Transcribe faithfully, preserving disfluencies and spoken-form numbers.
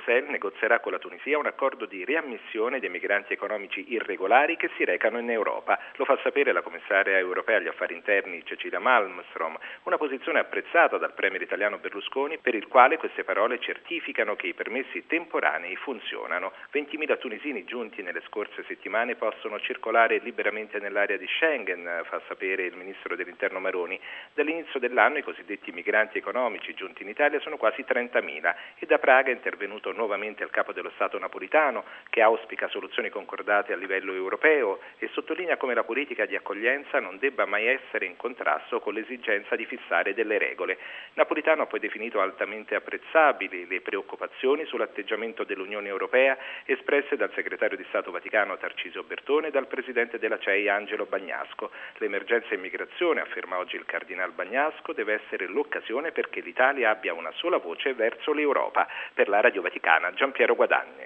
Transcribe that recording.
Bruxelles negozierà con la Tunisia un accordo di riammissione dei migranti economici irregolari che si recano in Europa. Lo fa sapere la commissaria europea agli affari interni Cecilia Malmström, una posizione apprezzata dal premier italiano Berlusconi, per il quale queste parole certificano che i permessi temporanei funzionano. ventimila tunisini giunti nelle scorse settimane possono circolare liberamente nell'area di Schengen, fa sapere il ministro dell'interno Maroni. Dall'inizio dell'anno i cosiddetti migranti economici giunti in Italia sono quasi trentamila e da Praga è intervenuto nuovamente il capo dello Stato Napolitano, che auspica soluzioni concordate a livello europeo e sottolinea come la politica di accoglienza non debba mai essere in contrasto con l'esigenza di fissare delle regole. Napolitano ha poi definito altamente apprezzabili le preoccupazioni sull'atteggiamento dell'Unione Europea espresse dal segretario di Stato Vaticano Tarcisio Bertone e dal presidente della C E I Angelo Bagnasco. L'emergenza immigrazione, afferma oggi il cardinal Bagnasco, deve essere l'occasione perché l'Italia abbia una sola voce verso l'Europa. Per la Radio Vaticana, Giampiero Guadagni.